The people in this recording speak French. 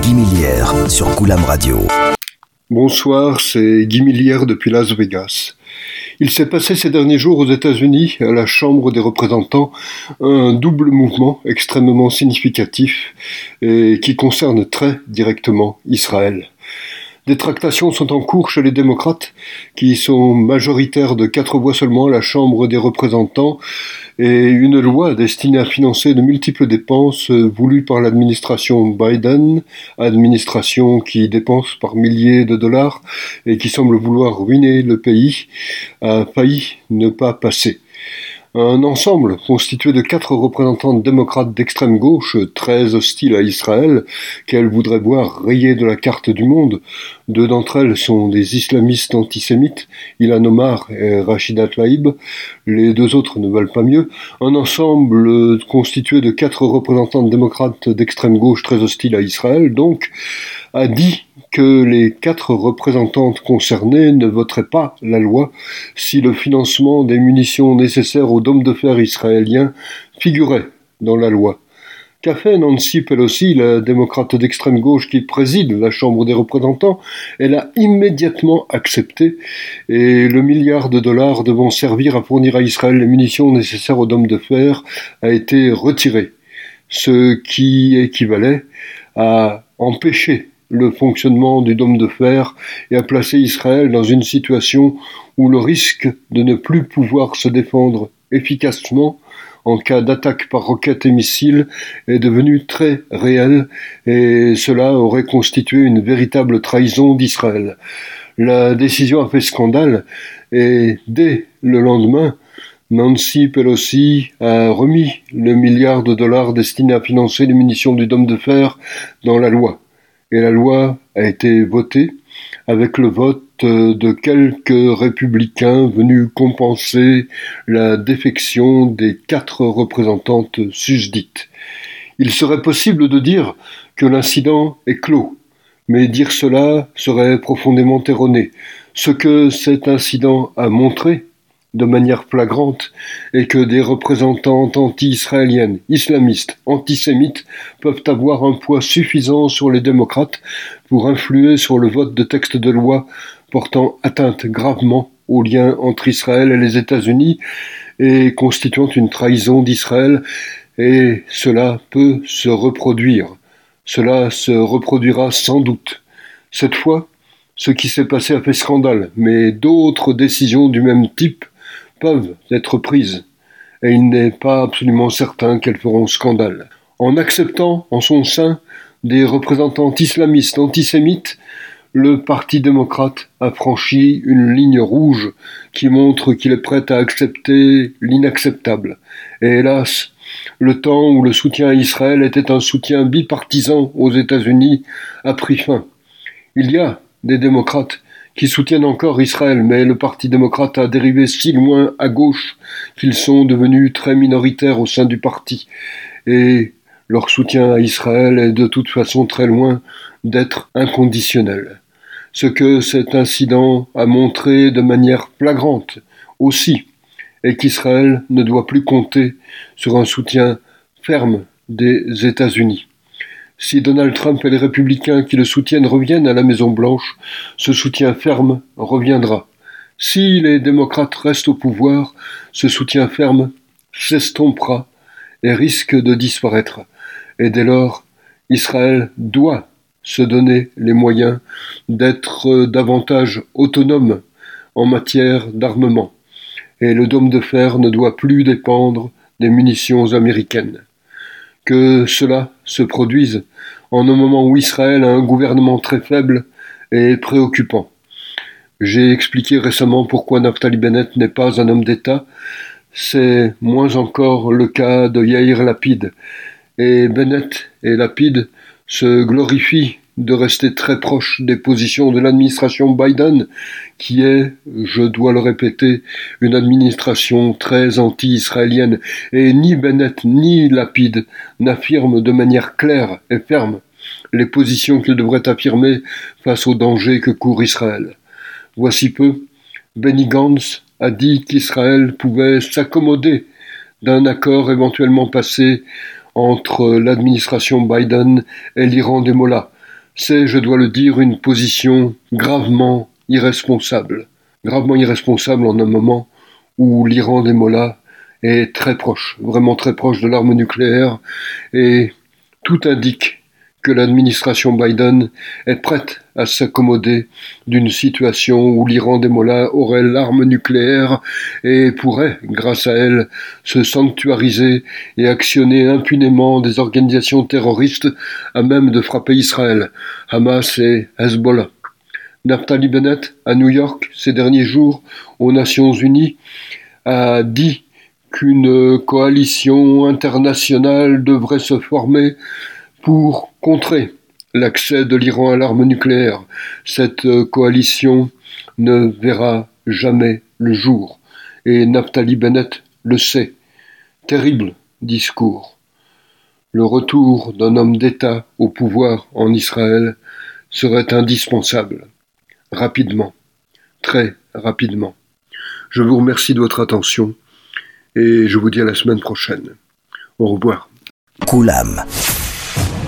Guy Millière sur Goulam Radio. Bonsoir, c'est Guy Millière depuis Las Vegas. Il s'est passé ces derniers jours aux États-Unis, à la Chambre des représentants, un double mouvement extrêmement significatif et qui concerne très directement Israël. Des tractations sont en cours chez les démocrates, qui sont majoritaires de 4 voix seulement à la Chambre des représentants, et une loi destinée à financer de multiples dépenses voulues par l'administration Biden, administration qui dépense par milliers de dollars et qui semble vouloir ruiner le pays, a failli ne pas passer. Un ensemble constitué de 4 représentants démocrates d'extrême gauche, très hostiles à Israël, qu'elles voudraient voir rayées de la carte du monde. 2 d'entre elles sont des islamistes antisémites, Ilhan Omar et Rachida Tlaib. Les 2 autres ne veulent pas mieux. Un ensemble constitué de 4 représentants démocrates d'extrême gauche très hostiles à Israël, donc, a dit que les 4 représentantes concernées ne voteraient pas la loi si le financement des munitions nécessaires au dôme de fer israélien figurait dans la loi. Qu'a fait Nancy Pelosi, la démocrate d'extrême gauche qui préside la Chambre des représentants? Elle a immédiatement accepté, et le milliard de dollars devant servir à fournir à Israël les munitions nécessaires au dôme de fer a été retiré, ce qui équivalait à empêcher le fonctionnement du dôme de fer et à placer Israël dans une situation où le risque de ne plus pouvoir se défendre efficacement en cas d'attaque par roquettes et missiles est devenu très réel, et cela aurait constitué une véritable trahison d'Israël. La décision a fait scandale, et dès le lendemain, Nancy Pelosi a remis le milliard de dollars destiné à financer les munitions du dôme de fer dans la loi. Et la loi a été votée avec le vote de quelques républicains venus compenser la défection des 4 représentantes susdites. Il serait possible de dire que l'incident est clos, mais dire cela serait profondément erroné. Ce que cet incident a montré, de manière flagrante, et que des représentantes anti-israéliennes, islamistes, antisémites peuvent avoir un poids suffisant sur les démocrates pour influer sur le vote de textes de loi portant atteinte gravement aux liens entre Israël et les États-Unis et constituant une trahison d'Israël, et cela peut se reproduire. Cela se reproduira sans doute. Cette fois, ce qui s'est passé a fait scandale, mais d'autres décisions du même type peuvent être prises, et il n'est pas absolument certain qu'elles feront scandale. En acceptant en son sein des représentants islamistes antisémites, le Parti démocrate a franchi une ligne rouge qui montre qu'il est prêt à accepter l'inacceptable. Et hélas, le temps où le soutien à Israël était un soutien bipartisan aux États-Unis a pris fin. Il y a des démocrates qui soutiennent encore Israël, mais le Parti démocrate a dérivé si loin à gauche qu'ils sont devenus très minoritaires au sein du parti. Et leur soutien à Israël est de toute façon très loin d'être inconditionnel. Ce que cet incident a montré de manière flagrante aussi est qu'Israël ne doit plus compter sur un soutien ferme des États-Unis. Si Donald Trump et les républicains qui le soutiennent reviennent à la Maison-Blanche, ce soutien ferme reviendra. Si les démocrates restent au pouvoir, ce soutien ferme s'estompera et risque de disparaître. Et dès lors, Israël doit se donner les moyens d'être davantage autonome en matière d'armement. Et le dôme de fer ne doit plus dépendre des munitions américaines. Que cela se produise en un moment où Israël a un gouvernement très faible est préoccupant. J'ai expliqué récemment pourquoi Naftali Bennett n'est pas un homme d'État. C'est moins encore le cas de Yair Lapid. Et Bennett et Lapid se glorifient de rester très proche des positions de l'administration Biden, qui est, je dois le répéter, une administration très anti-israélienne. Et ni Bennett ni Lapid n'affirment de manière claire et ferme les positions qu'ils devraient affirmer face aux dangers que court Israël. Voici peu, Benny Gantz a dit qu'Israël pouvait s'accommoder d'un accord éventuellement passé entre l'administration Biden et l'Iran des Mollahs, C'est, je dois le dire, une position gravement irresponsable. Gravement irresponsable en un moment où l'Iran des mollahs est très proche, vraiment très proche de l'arme nucléaire, et tout indique que l'administration Biden est prête à s'accommoder d'une situation où l'Iran des mollahs aurait l'arme nucléaire et pourrait, grâce à elle, se sanctuariser et actionner impunément des organisations terroristes à même de frapper Israël, Hamas et Hezbollah. Naftali Bennett, à New York, ces derniers jours, aux Nations Unies, a dit qu'une coalition internationale devrait se former pour contrer l'accès de l'Iran à l'arme nucléaire. Cette coalition ne verra jamais le jour. Et Naftali Bennett le sait. Terrible discours. Le retour d'un homme d'État au pouvoir en Israël serait indispensable. Rapidement. Très rapidement. Je vous remercie de votre attention et je vous dis à la semaine prochaine. Au revoir. Koulam.